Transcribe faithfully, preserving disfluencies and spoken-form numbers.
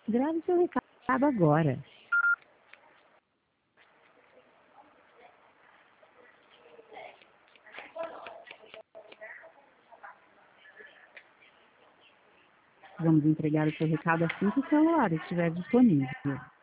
Grave seu recado agora. Vamos entregar o seu recado assim que o celular estiver disponível.